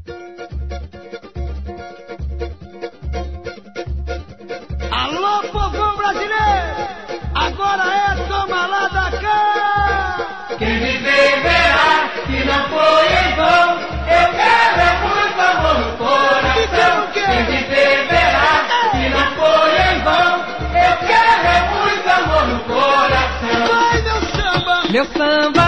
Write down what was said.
Alô, povão brasileiro, agora é toma lá da cá. Quem me vê verá que não foi em vão. Eu quero é muito amor no coração. Quem me vê verá que não foi em vão. Eu quero é muito amor no coração. Vai, meu samba! Meu samba